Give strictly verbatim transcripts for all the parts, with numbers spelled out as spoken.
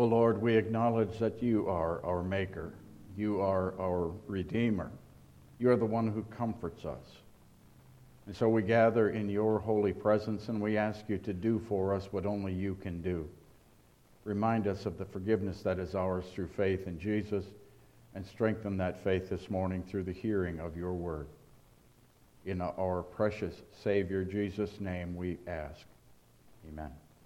O Lord, we acknowledge that you are our Maker. You are our Redeemer. You are the one who comforts us. And so we gather in your holy presence, and we ask you to do for us what only you can do. Remind us of the forgiveness that is ours through faith in Jesus, and strengthen that faith this morning through the hearing of your word. In our precious Savior Jesus' name we ask. Amen.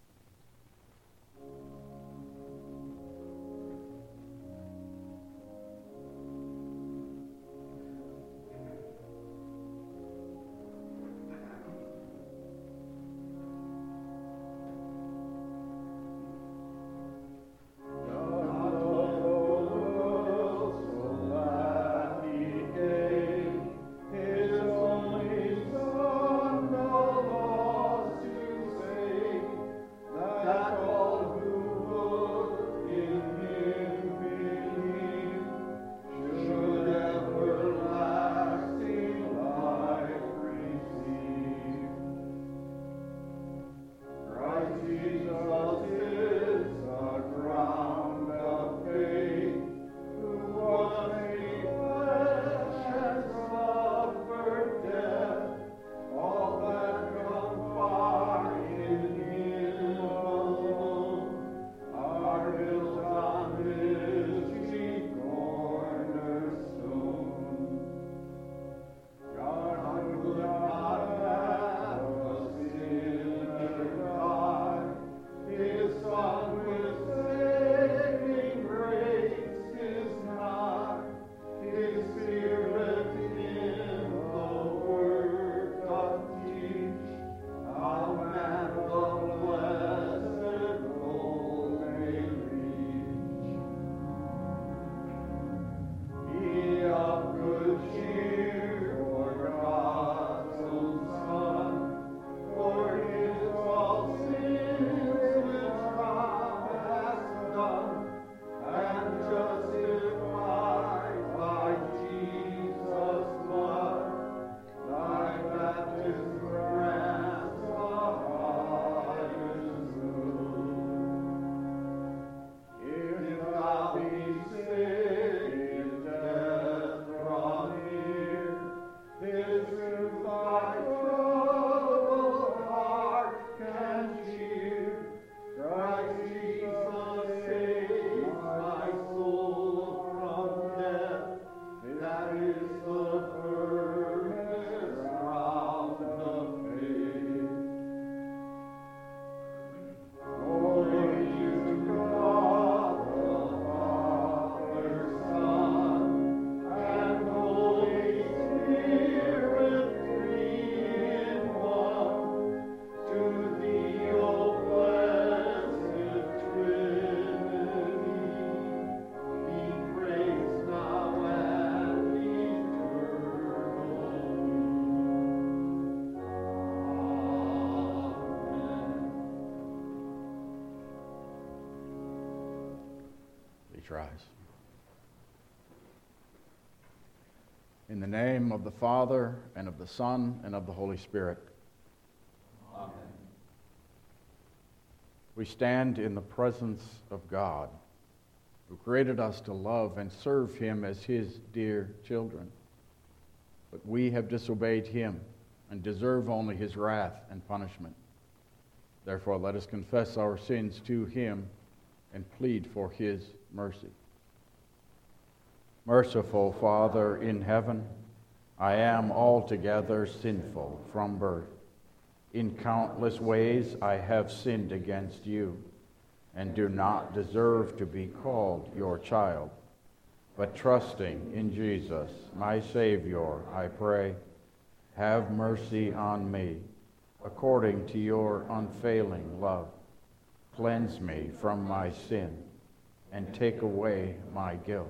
Rise. In the name of the Father, and of the Son, and of the Holy Spirit. Amen. We stand in the presence of God, who created us to love and serve him as his dear children. But we have disobeyed him and deserve only his wrath and punishment. Therefore, let us confess our sins to him and plead for his mercy. Merciful Father in heaven, I am altogether sinful from birth. In countless ways I have sinned against you, and do not deserve to be called your child. But trusting in Jesus, my Savior, I pray, have mercy on me, according to your unfailing love. Cleanse me from my sin, and take away my guilt.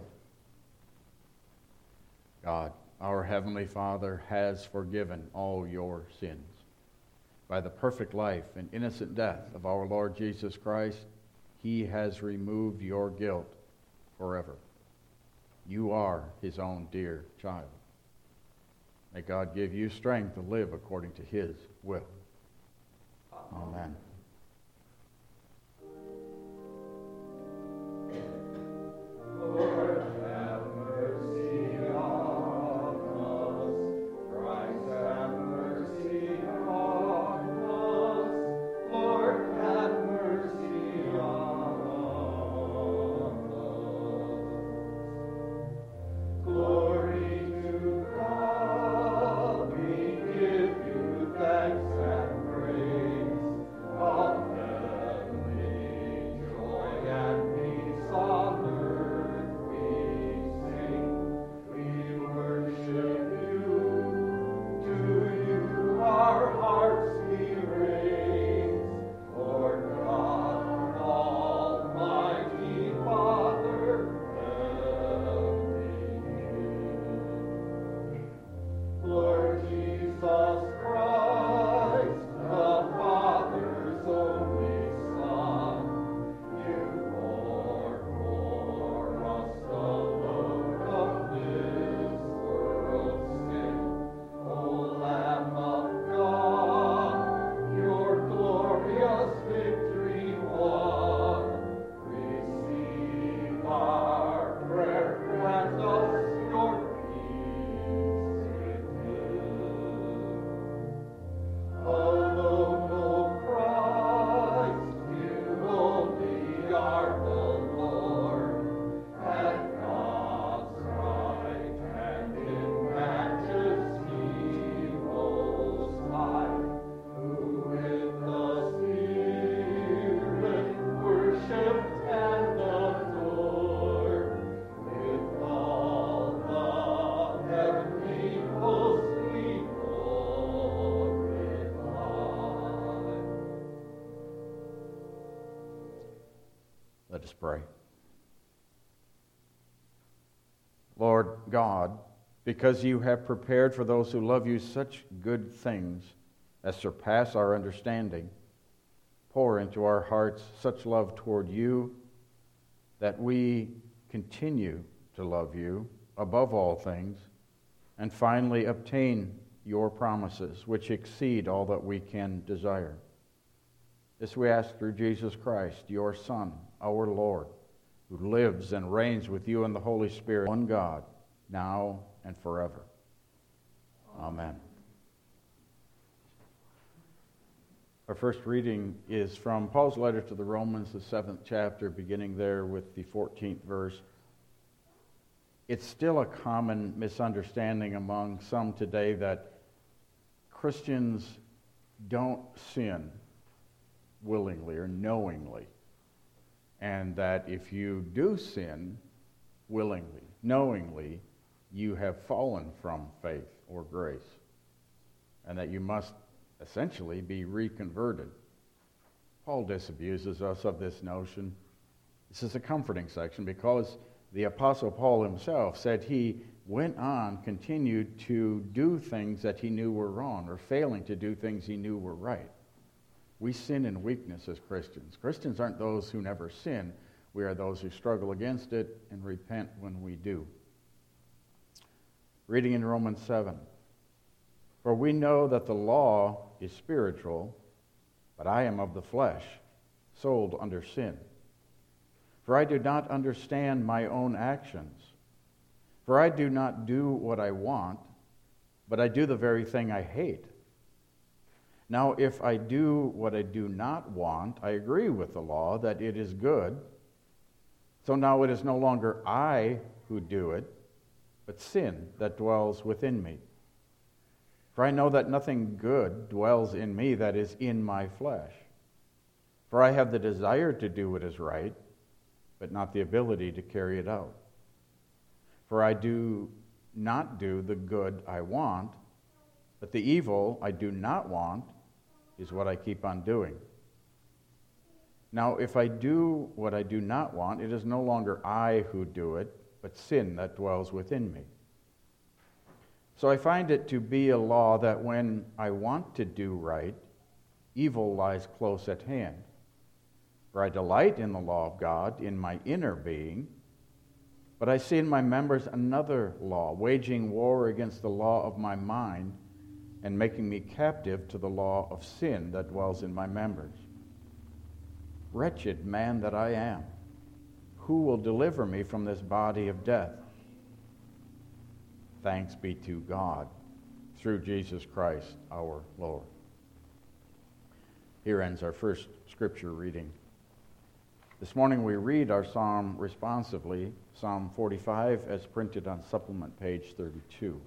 God, our Heavenly Father, has forgiven all your sins. By the perfect life and innocent death of our Lord Jesus Christ, he has removed your guilt forever. You are his own dear child. May God give you strength to live according to his will. Amen. our prayer. Grant us your peace renew. Alone, O Christ, you only are the Lord, and God's right hand in majesty most high, who with the Spirit worshipped and adored, with all the heavenly hosts we glorify. Let us pray. Lord God, because you have prepared for those who love you such good things as surpass our understanding, pour into our hearts such love toward you that we continue to love you above all things, and finally obtain your promises, which exceed all that we can desire. This we ask through Jesus Christ, your Son, our Lord, who lives and reigns with you in the Holy Spirit, one God, now and forever. Amen. Our first reading is from Paul's letter to the Romans, the seventh chapter, beginning there with the fourteenth verse. It's still a common misunderstanding among some today that Christians don't sin willingly or knowingly, and that if you do sin willingly, knowingly, you have fallen from faith or grace, and that you must essentially be reconverted. Paul disabuses us of this notion. This is a comforting section because the Apostle Paul himself said he went on, continued to do things that he knew were wrong, or failing to do things he knew were right. We sin in weakness as Christians. Christians aren't those who never sin. We are those who struggle against it and repent when we do. Reading in Romans seven. For we know that the law is spiritual, but I am of the flesh, sold under sin. For I do not understand my own actions. For I do not do what I want, but I do the very thing I hate. Now, if I do what I do not want, I agree with the law that it is good. So now it is no longer I who do it, but sin that dwells within me. For I know that nothing good dwells in me that is in my flesh. For I have the desire to do what is right, but not the ability to carry it out. For I do not do the good I want, but the evil I do not want is what I keep on doing. Now, if I do what I do not want, it is no longer I who do it, but sin that dwells within me. So I find it to be a law that when I want to do right, evil lies close at hand. For I delight in the law of God in my inner being, but I see in my members another law, waging war against the law of my mind and making me captive to the law of sin that dwells in my members. Wretched man that I am, who will deliver me from this body of death? Thanks be to God through Jesus Christ our Lord. Here ends our first scripture reading. This morning we read our psalm responsively, Psalm forty-five, as printed on supplement page thirty-two.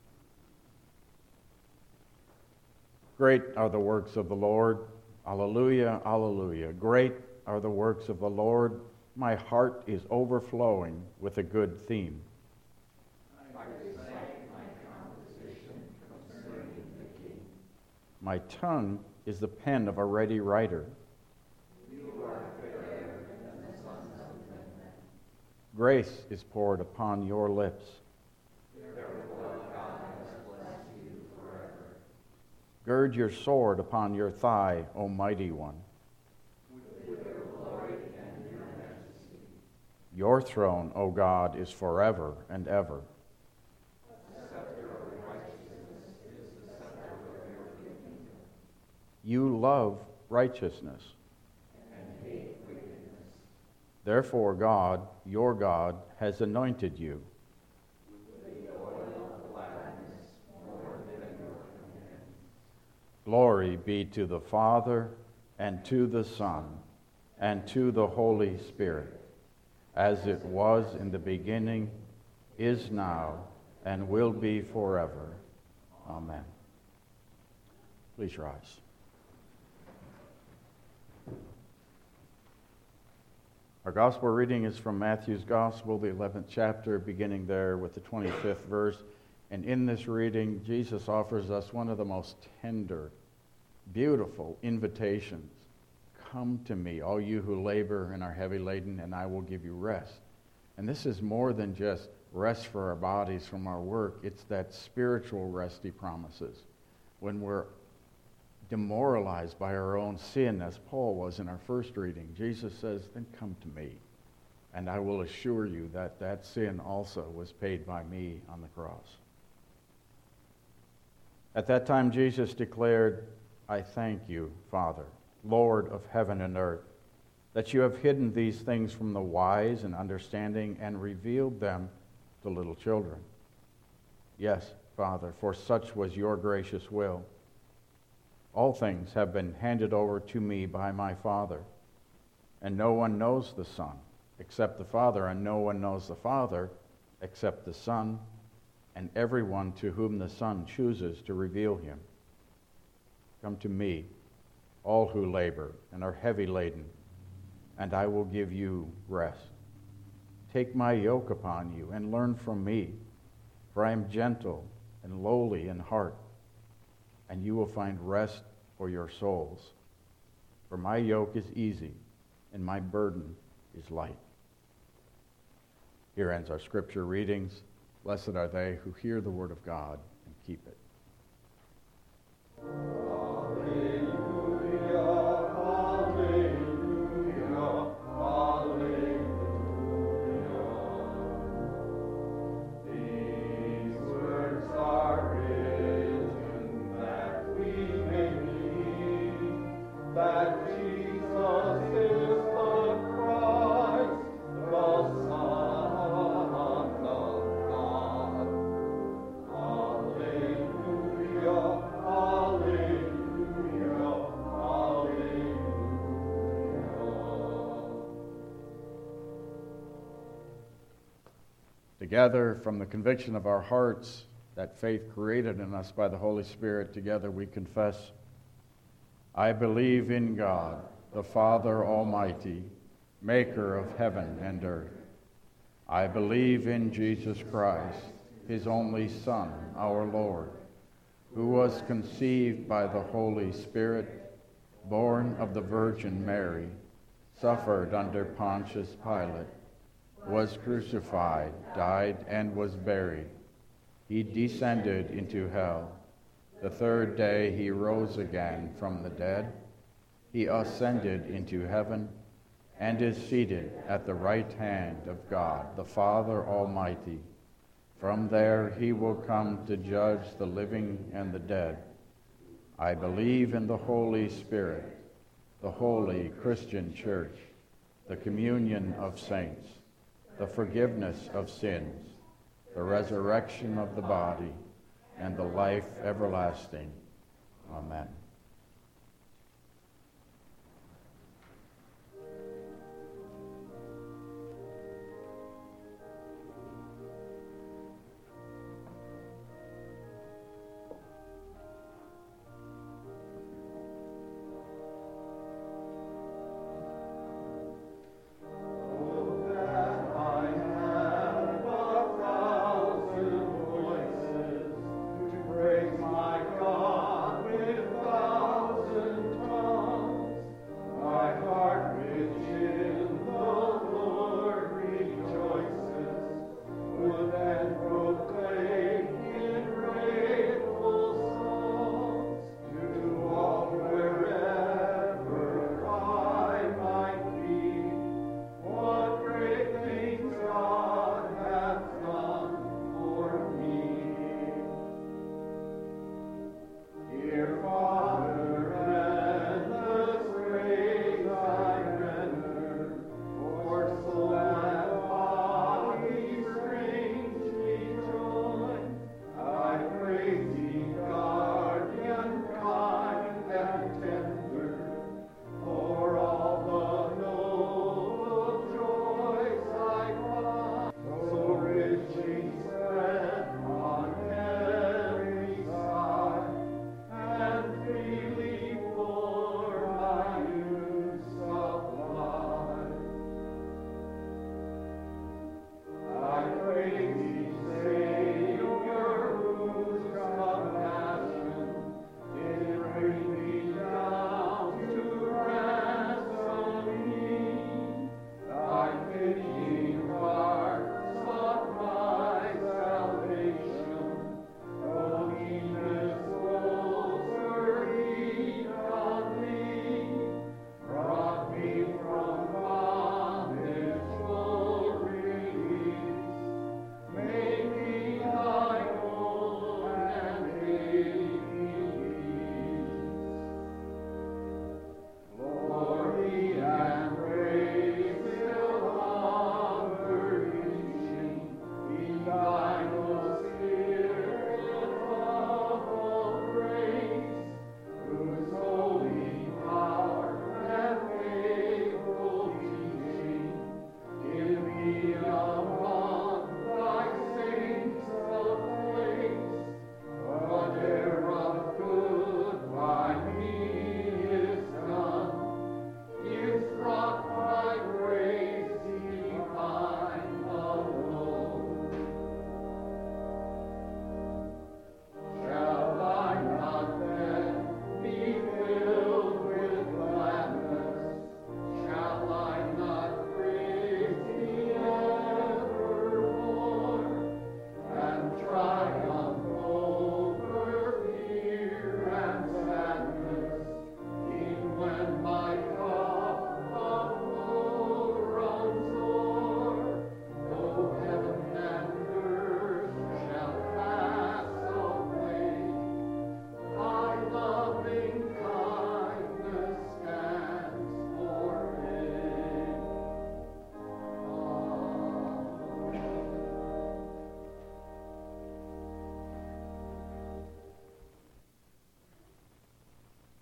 Great are the works of the Lord. Alleluia, alleluia. Great are the works of the Lord. My heart is overflowing with a good theme. I recite my composition concerning the King. My tongue is the pen of a ready writer. You are fairer than the sons of men. Grace is poured upon your lips. Therefore God has blessed you forever. Gird your sword upon your thigh, O mighty one. With your glory and your majesty. Your throne, O God, is forever and ever. The scepter of righteousness is the scepter of your kingdom. You love righteousness. And hate wickedness. Therefore God, your God, has anointed you. Glory be to the Father, and to the Son, and to the Holy Spirit, as it was in the beginning, is now, and will be forever. Amen. Please rise. Our gospel reading is from Matthew's Gospel, the eleventh chapter, beginning there with the twenty-fifth verse. And in this reading, Jesus offers us one of the most tender, beautiful invitations. Come to me, all you who labor and are heavy laden, and I will give you rest. And this is more than just rest for our bodies from our work. It's that spiritual rest he promises. When we're demoralized by our own sin, as Paul was in our first reading, Jesus says, then come to me, and I will assure you that that sin also was paid by me on the cross. At that time, Jesus declared, I thank you, Father, Lord of heaven and earth, that you have hidden these things from the wise and understanding and revealed them to little children. Yes, Father, for such was your gracious will. All things have been handed over to me by my Father, and no one knows the Son except the Father, and no one knows the Father except the Son, and everyone to whom the Son chooses to reveal him. Come to me, all who labor and are heavy laden, and I will give you rest. Take my yoke upon you and learn from me, for I am gentle and lowly in heart, and you will find rest for your souls. For my yoke is easy, and my burden is light. Here ends our scripture readings. Blessed are they who hear the word of God and keep it. Together, from the conviction of our hearts, that faith created in us by the Holy Spirit, together we confess, I believe in God, the Father Almighty, maker of heaven and earth. I believe in Jesus Christ, his only Son, our Lord, who was conceived by the Holy Spirit, born of the Virgin Mary, suffered under Pontius Pilate, was crucified, died, and was buried. He descended into hell. The third day he rose again from the dead. He ascended into heaven and is seated at the right hand of God, the Father Almighty. From there he will come to judge the living and the dead. I believe in the Holy Spirit, the holy Christian church, the communion of saints, the forgiveness of sins, the resurrection of the body, and the life everlasting. Amen. My God, with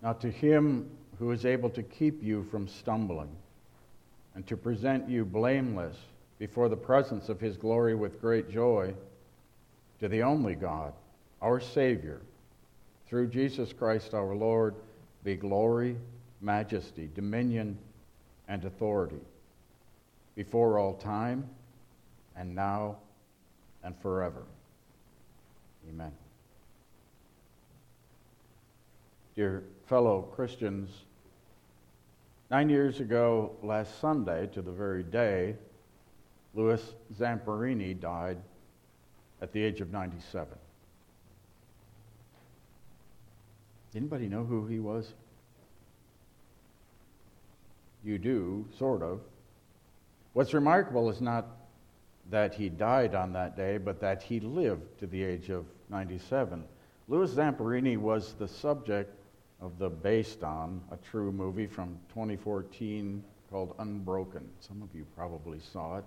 Now to him who is able to keep you from stumbling and to present you blameless before the presence of his glory with great joy, to the only God, our Savior, through Jesus Christ our Lord, be glory, majesty, dominion, and authority, before all time, and now, and forever. Amen. Dear fellow Christians, nine years ago last Sunday, to the very day, Louis Zamperini died at the age of ninety-seven. Anybody know who he was? You do, sort of. What's remarkable is not that he died on that day, but that he lived to the age of ninety-seven. Louis Zamperini was the subject of the based on a true movie from twenty fourteen called Unbroken. Some of you probably saw it.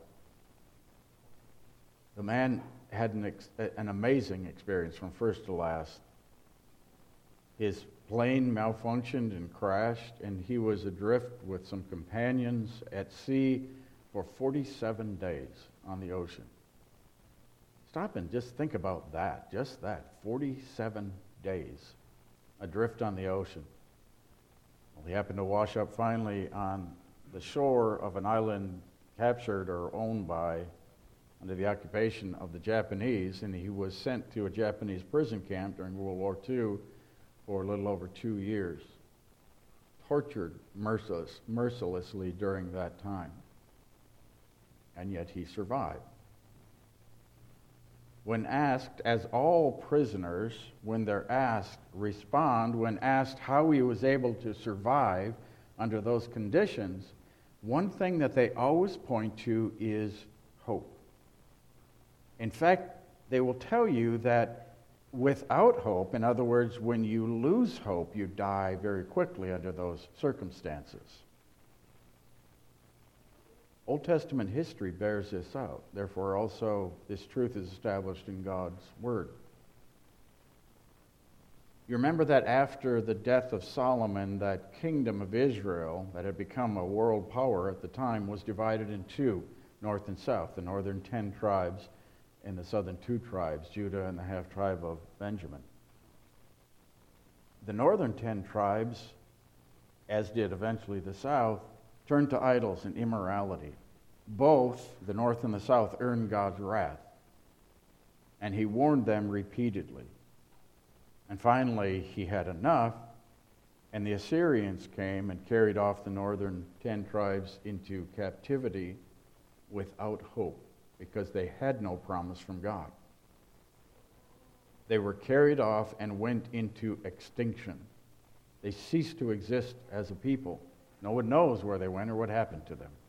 The man had an, ex- an amazing experience from first to last. His plane malfunctioned and crashed, and he was adrift with some companions at sea for forty-seven days on the ocean. Stop and just think about that, just that, forty-seven days adrift on the ocean. Well, he happened to wash up finally on the shore of an island captured or owned by, under the occupation of the Japanese, and he was sent to a Japanese prison camp during World War Two for a little over two years, tortured merciless, mercilessly during that time. And yet he survived. When asked, as all prisoners, when they're asked, respond, when asked how he was able to survive under those conditions, one thing that they always point to is hope. In fact, they will tell you that without hope, in other words, when you lose hope, you die very quickly under those circumstances. Old Testament history bears this out. Therefore, also, this truth is established in God's Word. You remember that after the death of Solomon, that kingdom of Israel that had become a world power at the time was divided in two, north and south, the northern ten tribes and the southern two tribes, Judah and the half-tribe of Benjamin. The northern ten tribes, as did eventually the south, turned to idols and immorality. Both, the north and the south, earned God's wrath, and he warned them repeatedly. And finally, he had enough, and the Assyrians came and carried off the northern ten tribes into captivity without hope, because they had no promise from God. They were carried off and went into extinction. They ceased to exist as a people. No one knows where they went or what happened to them.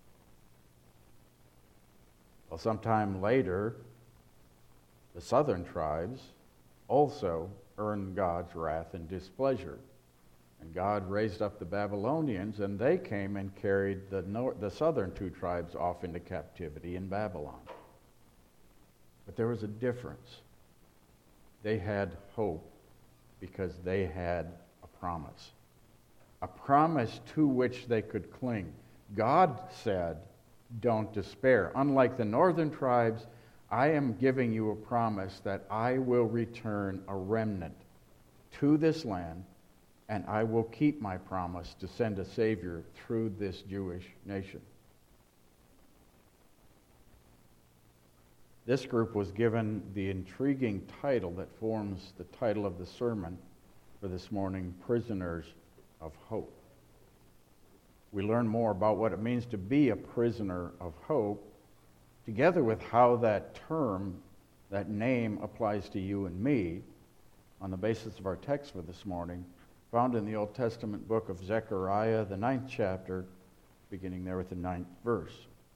Well, sometime later, the southern tribes also earned God's wrath and displeasure. And God raised up the Babylonians, and they came and carried the, nor- the southern two tribes off into captivity in Babylon. But there was a difference. They had hope because they had a promise. A promise to which they could cling. God said, don't despair. Unlike the northern tribes, I am giving you a promise that I will return a remnant to this land, and I will keep my promise to send a Savior through this Jewish nation. This group was given the intriguing title that forms the title of the sermon for this morning, Prisoners of Hope. We learn more about what it means to be a prisoner of hope, together with how that term, that name applies to you and me, on the basis of our text for this morning, found in the Old Testament book of Zechariah, the ninth chapter, beginning there with the ninth verse.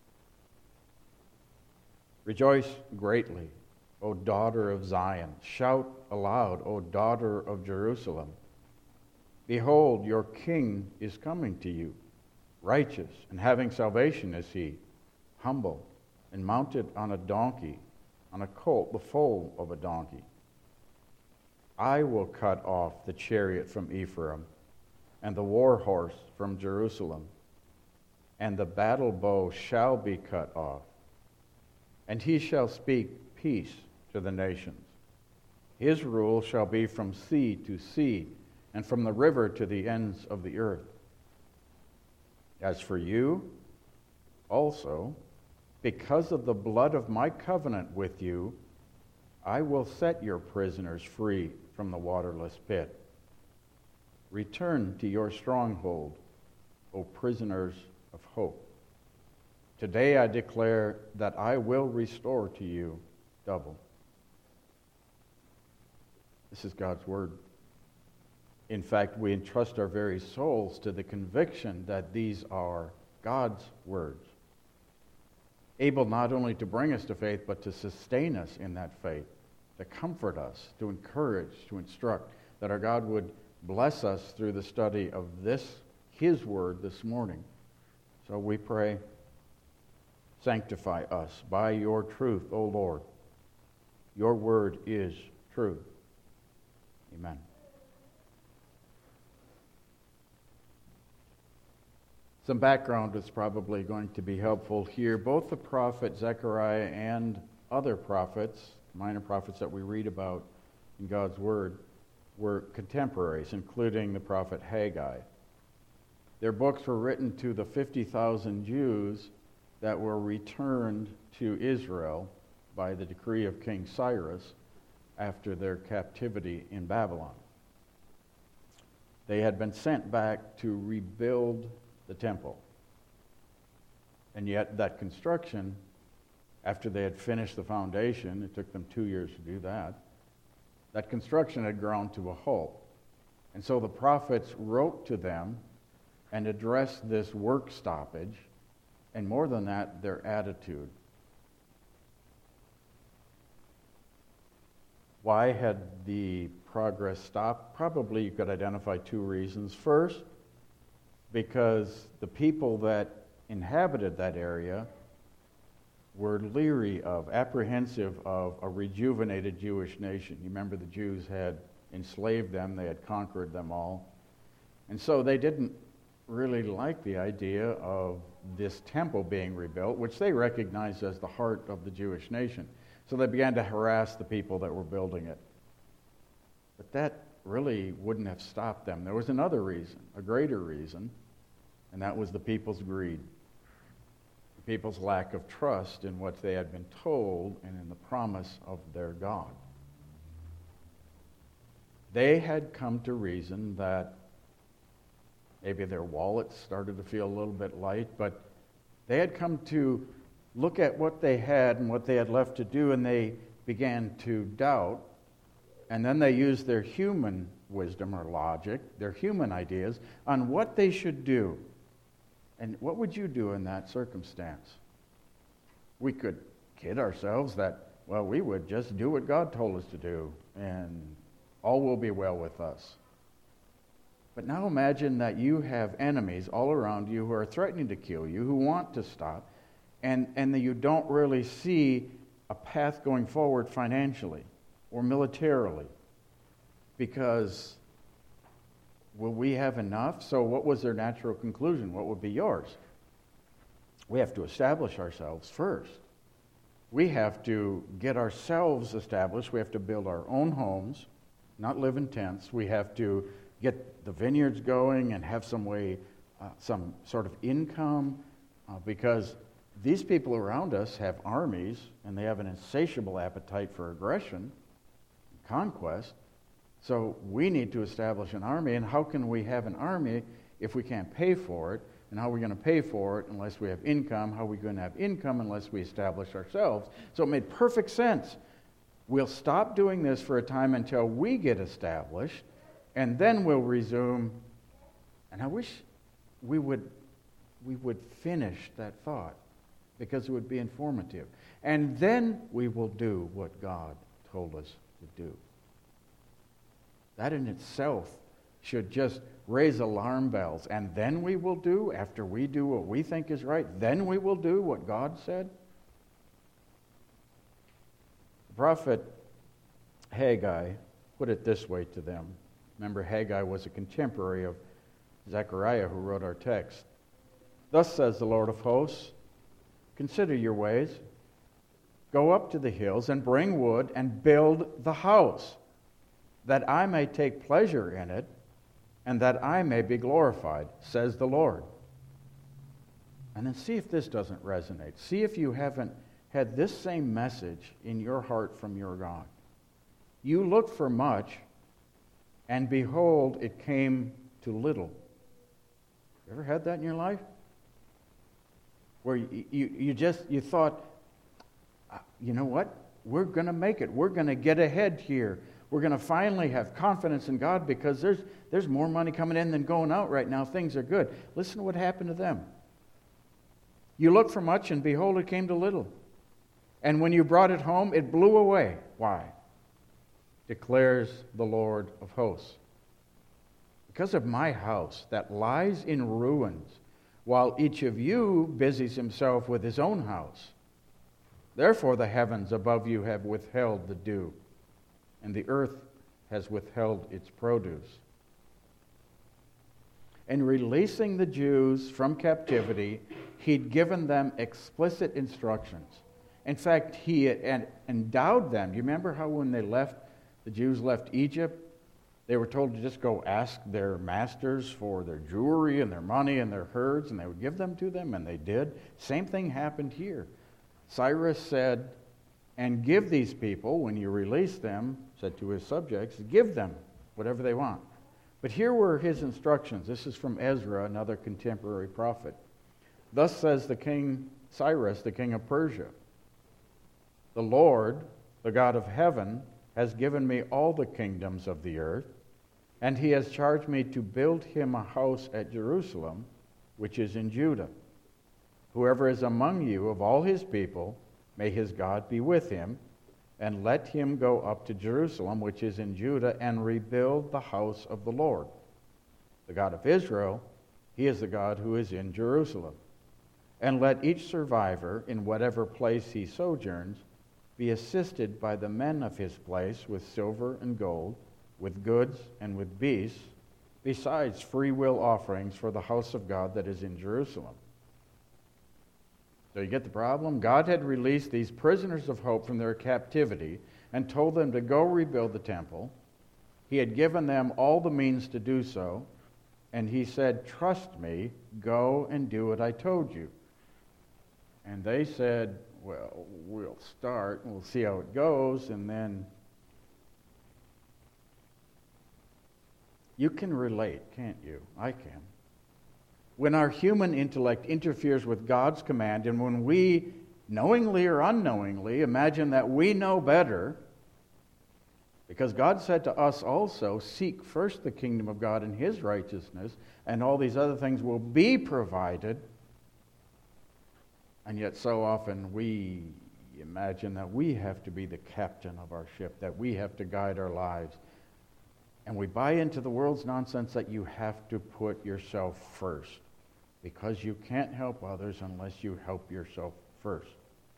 Rejoice greatly, O daughter of Zion. Shout aloud, O daughter of Jerusalem. Behold, your king is coming to you. Righteous and having salvation is he, humble and mounted on a donkey, on a colt, the foal of a donkey. I will cut off the chariot from Ephraim and the war horse from Jerusalem, and the battle bow shall be cut off, and he shall speak peace to the nations. His rule shall be from sea to sea, and from the river to the ends of the earth. As for you, also, because of the blood of my covenant with you, I will set your prisoners free from the waterless pit. Return to your stronghold, O prisoners of hope. Today I declare that I will restore to you double. This is God's word. In fact, we entrust our very souls to the conviction that these are God's words, able not only to bring us to faith, but to sustain us in that faith, to comfort us, to encourage, to instruct, that our God would bless us through the study of this, His word this morning. So we pray, sanctify us by your truth, O Lord. Your word is truth. Amen. Some background is probably going to be helpful here. Both the prophet Zechariah and other prophets, minor prophets that we read about in God's Word, were contemporaries, including the prophet Haggai. Their books were written to the fifty thousand Jews that were returned to Israel by the decree of King Cyrus after their captivity in Babylon. They had been sent back to rebuild the temple. And yet that construction, after they had finished the foundation, it took them two years to do that, that construction had ground to a halt. And so the prophets wrote to them and addressed this work stoppage, and more than that, their attitude. Why had the progress stopped? Probably you could identify two reasons. First, because the people that inhabited that area were leery of, apprehensive of a rejuvenated Jewish nation. You remember the Jews had enslaved them, they had conquered them all. And so they didn't really like the idea of this temple being rebuilt, which they recognized as the heart of the Jewish nation. So they began to harass the people that were building it. But that really wouldn't have stopped them. There was another reason, a greater reason, and that was the people's greed. The people's lack of trust in what they had been told and in the promise of their God. They had come to reason that maybe their wallets started to feel a little bit light, but they had come to look at what they had and what they had left to do, and they began to doubt. And then they used their human wisdom or logic, their human ideas, on what they should do. And what would you do in that circumstance? We could kid ourselves that, well, we would just do what God told us to do, and all will be well with us. But now imagine that you have enemies all around you who are threatening to kill you, who want to stop, and, and that you don't really see a path going forward financially or militarily, because will we have enough? So what was their natural conclusion? What would be yours? We have to establish ourselves first. We have to get ourselves established. We have to build our own homes, not live in tents. We have to get the vineyards going and have some way, uh, some sort of income, uh, because these people around us have armies, and they have an insatiable appetite for aggression, conquest. So we need to establish an army, and how can we have an army if we can't pay for it? And how are we going to pay for it unless we have income? How are we going to have income unless we establish ourselves? So it made perfect sense. We'll stop doing this for a time until we get established, and then we'll resume. And I wish we would we would finish that thought, because it would be informative. And then we will do what God told us to do. That in itself should just raise alarm bells. And then we will do, after we do what we think is right, then we will do what God said. The prophet Haggai put it this way to them. Remember, Haggai was a contemporary of Zechariah, who wrote our text. Thus says the Lord of hosts, consider your ways. Go up to the hills and bring wood and build the house, that I may take pleasure in it, and that I may be glorified, says the Lord. And then see if this doesn't resonate. See if you haven't had this same message in your heart from your God. You looked for much, and behold, it came to little. You ever had that in your life? Where you, you, you just, you thought, you know what? We're going to make it. We're going to get ahead here. We're going to finally have confidence in God because there's, there's more money coming in than going out right now. Things are good. Listen to what happened to them. You looked for much, and behold, it came to little. And when you brought it home, it blew away. Why? Declares the Lord of hosts. Because of my house that lies in ruins, while each of you busies himself with his own house. Therefore the heavens above you have withheld the dew, and the earth has withheld its produce. In releasing the Jews from captivity, he'd given them explicit instructions. In fact, he had endowed them. You remember how when they left, the Jews left Egypt, they were told to just go ask their masters for their jewelry and their money and their herds, and they would give them to them, and they did. Same thing happened here. Cyrus said, and give these people, when you release them, said to his subjects, give them whatever they want. But here were his instructions. This is from Ezra, another contemporary prophet. Thus says the king Cyrus, the king of Persia, the Lord, the God of heaven, has given me all the kingdoms of the earth, and he has charged me to build him a house at Jerusalem, which is in Judah. Whoever is among you of all his people, may his God be with him, and let him go up to Jerusalem, which is in Judah, and rebuild the house of the Lord. The God of Israel, he is the God who is in Jerusalem. And let each survivor, in whatever place he sojourns, be assisted by the men of his place with silver and gold, with goods and with beasts, besides free will offerings for the house of God that is in Jerusalem. So you get the problem? God had released these prisoners of hope from their captivity and told them to go rebuild the temple. He had given them all the means to do so, and he said, trust me, go and do what I told you. And they said, well, we'll start, and we'll see how it goes, and then you can relate, can't you? I can. When our human intellect interferes with God's command, and when we, knowingly or unknowingly, imagine that we know better, because God said to us also, seek first the kingdom of God and his righteousness, and all these other things will be provided. And yet so often we imagine that we have to be the captain of our ship, that we have to guide our lives. And we buy into the world's nonsense that you have to put yourself first, because you can't help others unless you help yourself first.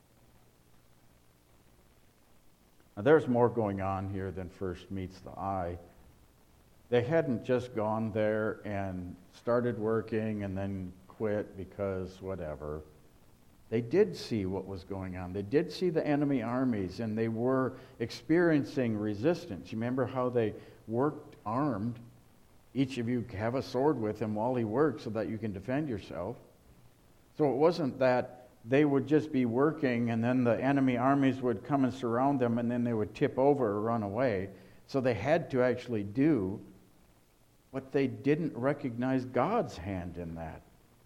Now there's more going on here than first meets the eye. They hadn't just gone there and started working and then quit because whatever. They did see what was going on. They did see the enemy armies, and they were experiencing resistance. You remember how they worked armed? Each of you have a sword with him while he works so that you can defend yourself. So it wasn't that they would just be working and then the enemy armies would come and surround them and then they would tip over or run away. So they had to actually do, but they didn't recognize God's hand in that.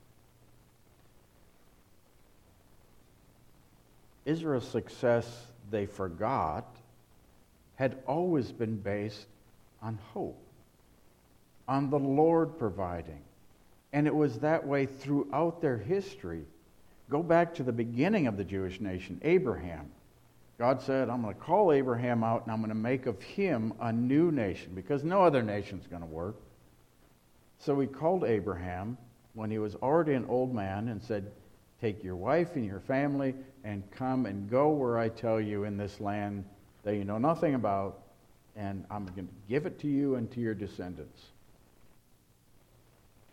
Israel's success, they forgot, had always been based on hope, on the Lord providing. And it was that way throughout their history. Go back to the beginning of the Jewish nation, Abraham. God said, I'm going to call Abraham out and I'm going to make of him a new nation, because no other nation's going to work. So he called Abraham when he was already an old man and said, take your wife and your family and come and go where I tell you in this land that you know nothing about, and I'm going to give it to you and to your descendants.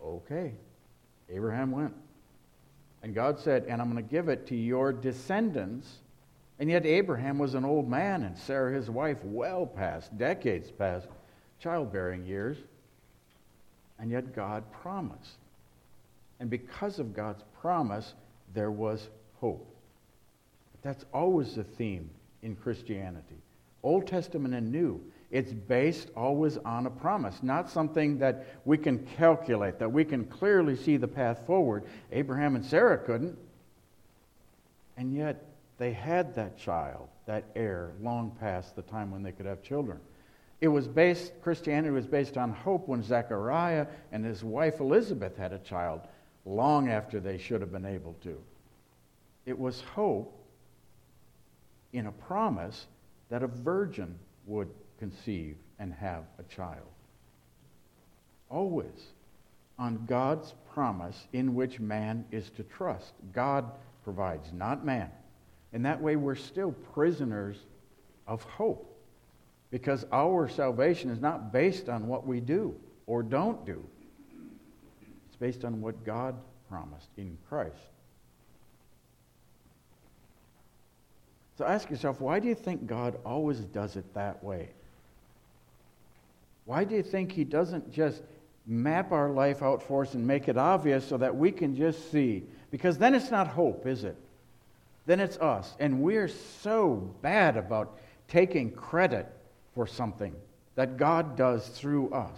Okay. Abraham went. And God said, and I'm going to give it to your descendants. And yet Abraham was an old man, and Sarah, his wife, well past, decades past childbearing years. And yet God promised. And because of God's promise, there was hope. But that's always the theme in Christianity. Old Testament and New. It's based always on a promise, not something that we can calculate, that we can clearly see the path forward. Abraham and Sarah couldn't. And yet they had that child, that heir, long past the time when they could have children. It was based, Christianity was based on hope when Zechariah and his wife Elizabeth had a child, long after they should have been able to. It was hope in a promise that a virgin would conceive and have a child. Always on God's promise in which man is to trust. God provides, not man. And that way we're still prisoners of hope. Because our salvation is not based on what we do or don't do. It's based on what God promised in Christ. So ask yourself, why do you think God always does it that way? Why do you think He doesn't just map our life out for us and make it obvious so that we can just see? Because then it's not hope, is it? Then it's us. And we're so bad about taking credit for something that God does through us.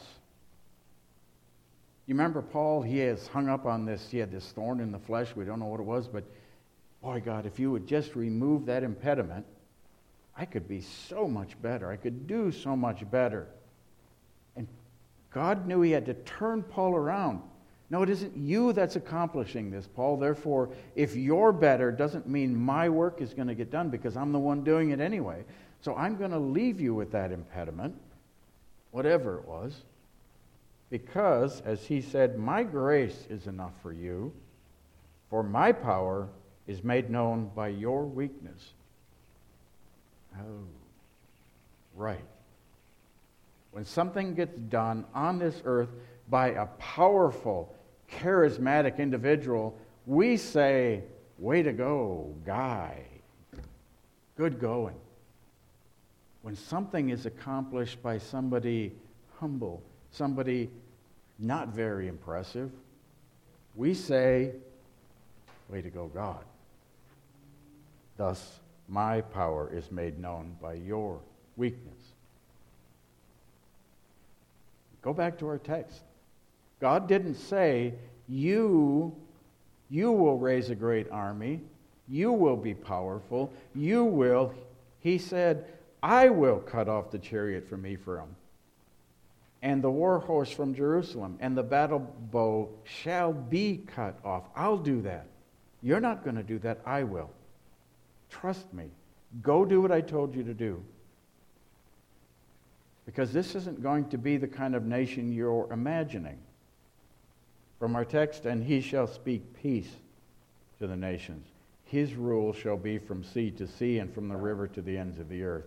You remember Paul? He is hung up on this. He had this thorn in the flesh. We don't know what it was, but boy, God, if you would just remove that impediment, I could be so much better. I could do so much better. And God knew He had to turn Paul around. No, it isn't you that's accomplishing this, Paul. Therefore, if you're better, doesn't mean my work is going to get done because I'm the one doing it anyway. So I'm going to leave you with that impediment, whatever it was, because, as he said, my grace is enough for you, for my power is made known by your weakness. Oh, right. When something gets done on this earth by a powerful, charismatic individual, we say, way to go, guy. Good going. When something is accomplished by somebody humble, somebody not very impressive, we say, way to go, God. Thus, my power is made known by your weakness. Go back to our text. God didn't say, you, you will raise a great army, you will be powerful, you will. He said, I will cut off the chariot from Ephraim, and the war horse from Jerusalem, and the battle bow shall be cut off. I'll do that. You're not going to do that. I will. Trust me. Go do what I told you to do. Because this isn't going to be the kind of nation you're imagining. From our text, and he shall speak peace to the nations. His rule shall be from sea to sea and from the river to the ends of the earth.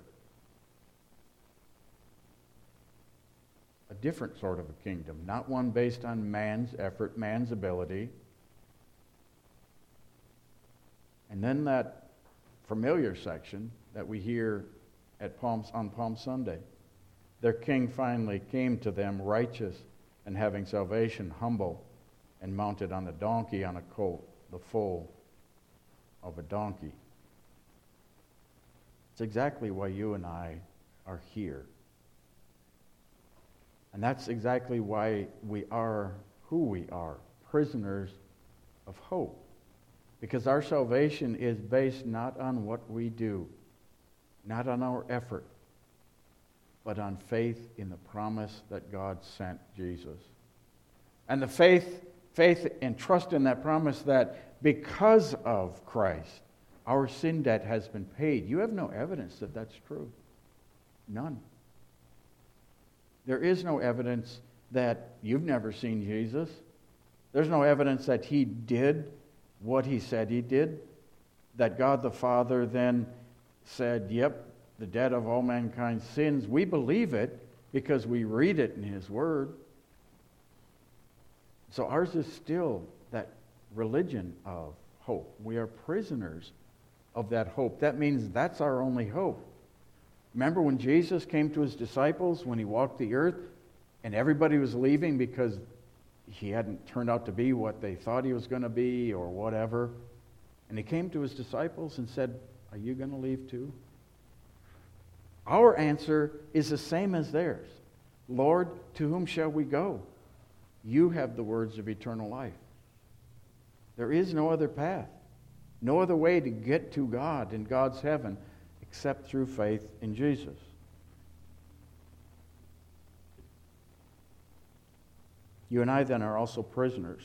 A different sort of a kingdom, not one based on man's effort, man's ability. And then that familiar section that we hear at Palm, on Palm Sunday. Their king finally came to them righteous and having salvation, humble, and mounted on a donkey, on a colt, the foal of a donkey. It's exactly why you and I are here. And that's exactly why we are who we are, prisoners of hope. Because our salvation is based not on what we do, not on our effort, but on faith in the promise that God sent Jesus. And the faith, faith and trust in that promise that because of Christ, our sin debt has been paid. You have no evidence that that's true. None. There is no evidence that you've never seen Jesus. There's no evidence that he did what he said he did. That God the Father then said, yep, the debt of all mankind's sins. We believe it because we read it in his word. So ours is still that religion of hope. We are prisoners of that hope. That means that's our only hope. Remember when Jesus came to his disciples, when he walked the earth, and everybody was leaving because he hadn't turned out to be what they thought he was going to be or whatever. And he came to his disciples and said, are you going to leave too? Our answer is the same as theirs. Lord, to whom shall we go? You have the words of eternal life. There is no other path, no other way to get to God in God's heaven except through faith in Jesus. You and I then are also prisoners.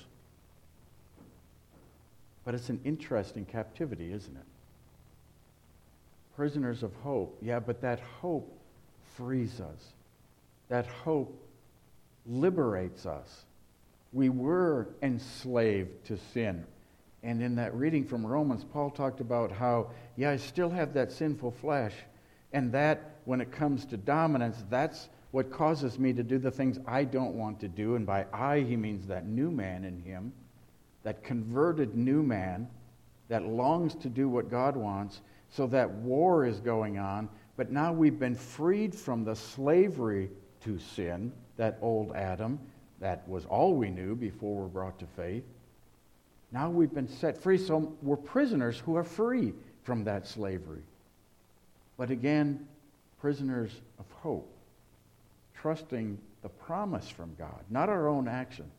But it's an interesting captivity, isn't it? Prisoners of hope. Yeah, but that hope frees us. That hope liberates us. We were enslaved to sin. And in that reading from Romans, Paul talked about how, yeah, I still have that sinful flesh. And that, when it comes to dominance, that's what causes me to do the things I don't want to do. And by I, he means that new man in him, that converted new man that longs to do what God wants. So that war is going on. But now we've been freed from the slavery to sin, that old Adam. That was all we knew before we're brought to faith. Now we've been set free, so we're prisoners who are free from that slavery. But again, prisoners of hope, trusting the promise from God, not our own actions.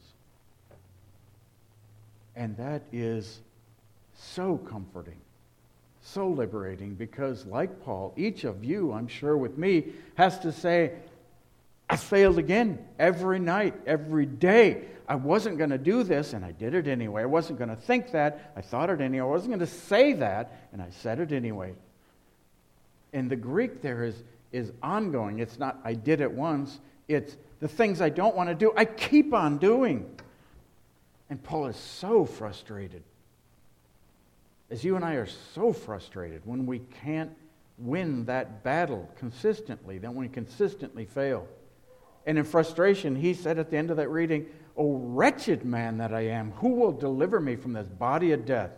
And that is so comforting, so liberating, because like Paul, each of you, I'm sure with me, has to say, I failed again every night, every day. I wasn't going to do this, and I did it anyway. I wasn't going to think that. I thought it anyway. I wasn't going to say that, and I said it anyway. And the Greek there is, is ongoing. It's not, I did it once. It's the things I don't want to do, I keep on doing. And Paul is so frustrated. As you and I are so frustrated when we can't win that battle consistently, then we consistently fail. And in frustration, he said at the end of that reading, O wretched man that I am, who will deliver me from this body of death?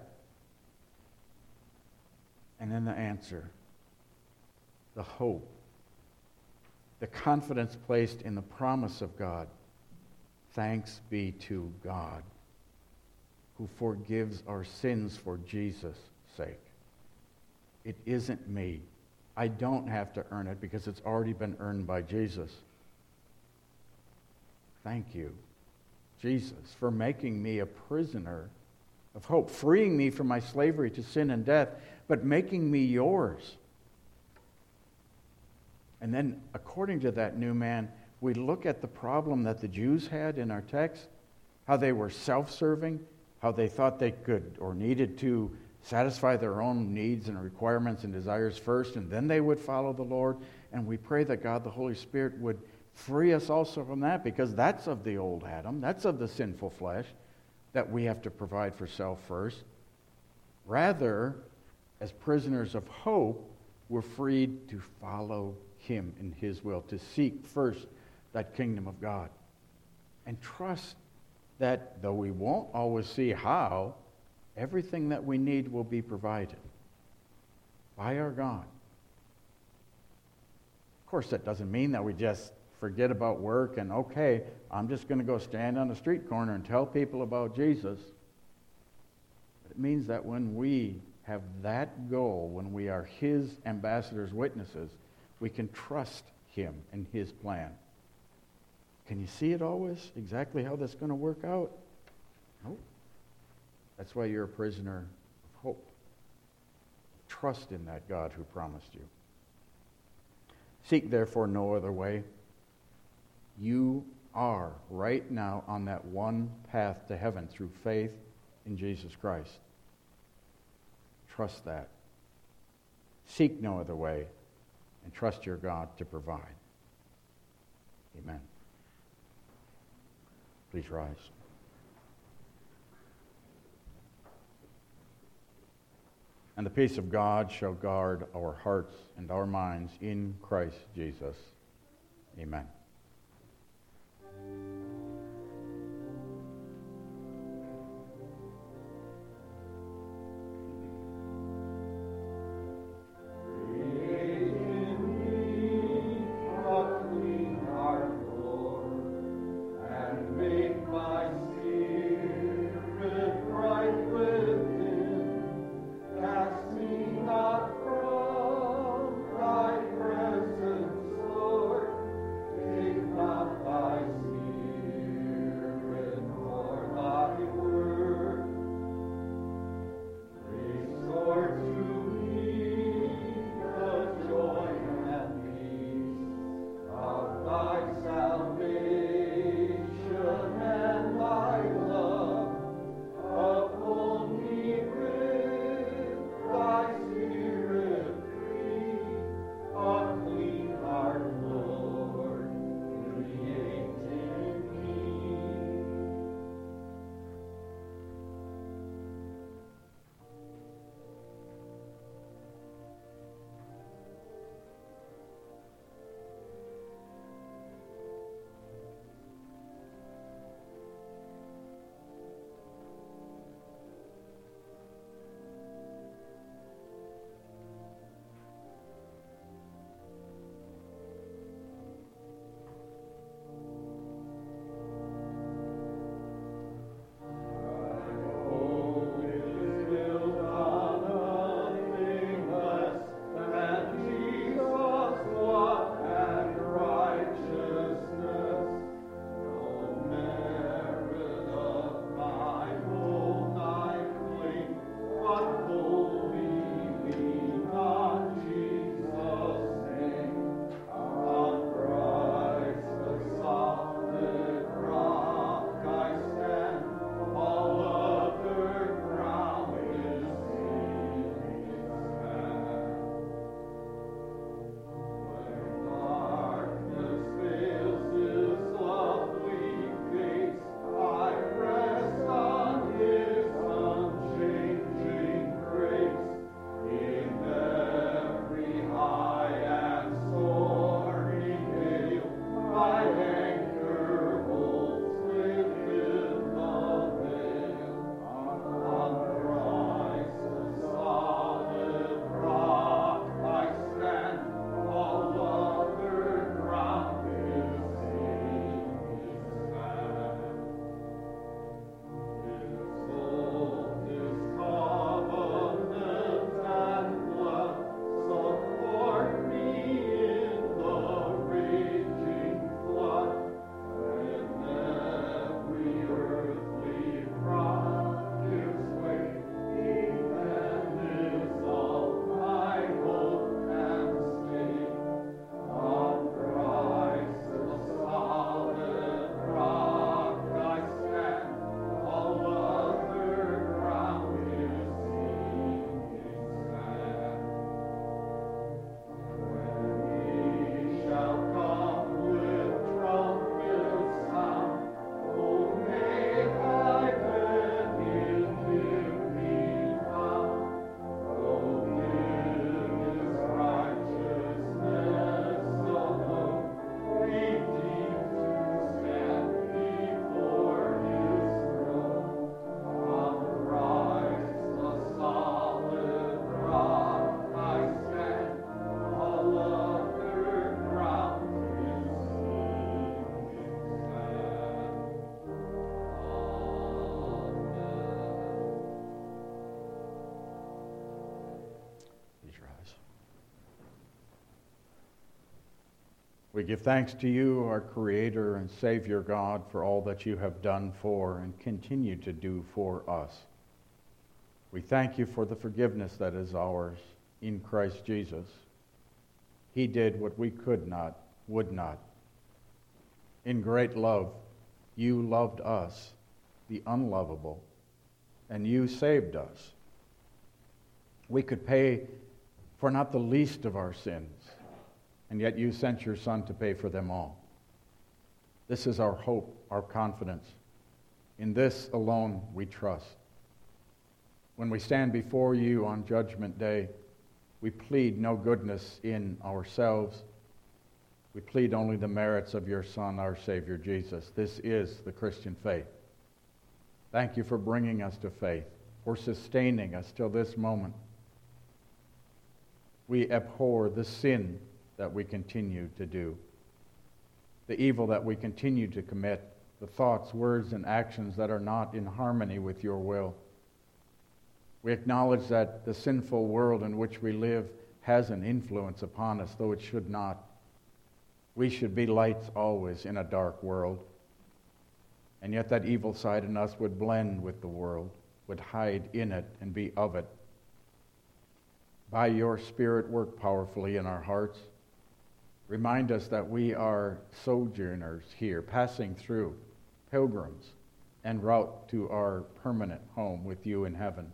And then the answer, the hope, the confidence placed in the promise of God. Thanks be to God, who forgives our sins for Jesus' sake. It isn't me. I don't have to earn it because it's already been earned by Jesus. Thank you, Jesus, for making me a prisoner of hope, freeing me from my slavery to sin and death, but making me yours. And then, according to that new man, we look at the problem that the Jews had in our text, how they were self-serving, how they thought they could or needed to satisfy their own needs and requirements and desires first, and then they would follow the Lord. And we pray that God, the Holy Spirit, would free us also from that, because that's of the old Adam, that's of the sinful flesh, that we have to provide for self first. Rather, as prisoners of hope, we're freed to follow him in his will, to seek first that kingdom of God. And trust that though we won't always see how, everything that we need will be provided by our God. Of course, that doesn't mean that we just forget about work and, okay, I'm just going to go stand on the street corner and tell people about Jesus. But it means that when we have that goal, when we are his ambassadors, witnesses, we can trust him and his plan. Can you see it always, exactly how that's going to work out? Nope. That's why you're a prisoner of hope. Trust in that God who promised you. Seek therefore no other way. You are right now on that one path to heaven through faith in Jesus Christ. Trust that. Seek no other way, and trust your God to provide. Amen. Please rise. And the peace of God shall guard our hearts and our minds in Christ Jesus. Amen. We give thanks to you, our Creator and Savior God, for all that you have done for and continue to do for us. We thank you for the forgiveness that is ours in Christ Jesus. He did what we could not, would not. In great love, you loved us, the unlovable, and you saved us. We could pay for not the least of our sins, and yet you sent your Son to pay for them all. This is our hope, our confidence. In this alone we trust. When we stand before you on Judgment Day, we plead no goodness in ourselves. We plead only the merits of your Son, our Savior Jesus. This is the Christian faith. Thank you for bringing us to faith, for sustaining us till this moment. We abhor the sin that we continue to do, the evil that we continue to commit, the thoughts, words, and actions that are not in harmony with your will. We acknowledge that the sinful world in which we live has an influence upon us, though it should not. We should be lights always in a dark world. And yet that evil side in us would blend with the world, would hide in it and be of it. By your Spirit, work powerfully in our hearts. Remind us that we are sojourners here, passing through, pilgrims, en route to our permanent home with you in heaven.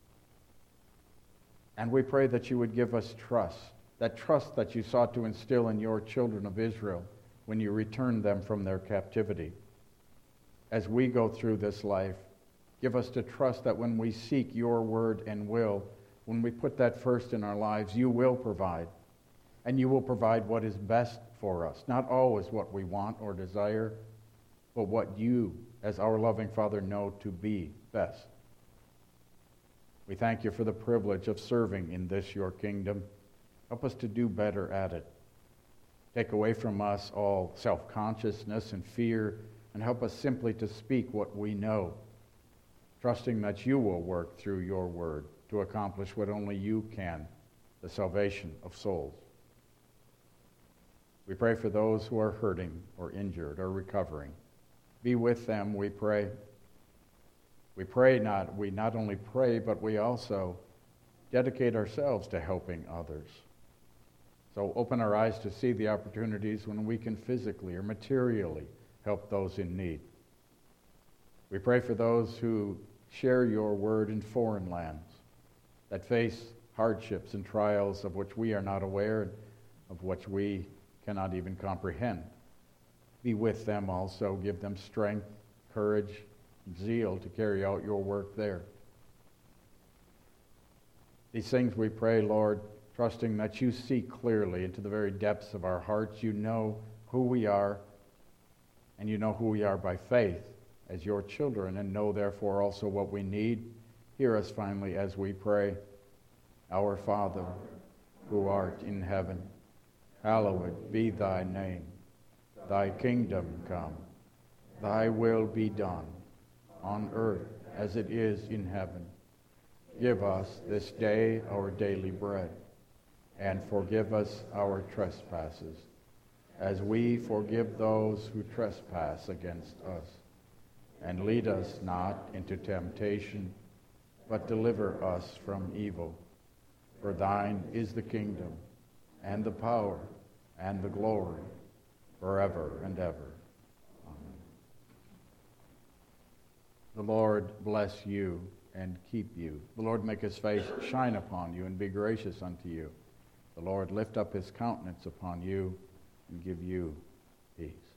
And we pray that you would give us trust, that trust that you sought to instill in your children of Israel when you returned them from their captivity. As we go through this life, give us to trust that when we seek your word and will, when we put that first in our lives, you will provide. And you will provide what is best for us. Not always what we want or desire, but what you, as our loving Father, know to be best. We thank you for the privilege of serving in this your kingdom. Help us to do better at it. Take away from us all self-consciousness and fear, and help us simply to speak what we know, trusting that you will work through your word to accomplish what only you can, the salvation of souls. We pray for those who are hurting or injured or recovering. Be with them, we pray. We pray not, we not only pray, but we also dedicate ourselves to helping others. So open our eyes to see the opportunities when we can physically or materially help those in need. We pray for those who share your word in foreign lands, that face hardships and trials of which we are not aware, of which we cannot even comprehend. Be with them also. Give them strength, courage, and zeal to carry out your work there. These things we pray, Lord, trusting that you see clearly into the very depths of our hearts. You know who we are, and you know who we are by faith as your children, and know therefore also what we need. Hear us finally as we pray. Our Father, who art in heaven, hallowed be thy name. Thy kingdom come. Thy will be done, on earth as it is in heaven. Give us this day our daily bread, and forgive us our trespasses, as we forgive those who trespass against us. And lead us not into temptation, but deliver us from evil. For thine is the kingdom, and the power, and the glory, forever and ever. Amen. The Lord bless you and keep you. The Lord make his face shine upon you and be gracious unto you. The Lord lift up his countenance upon you and give you peace.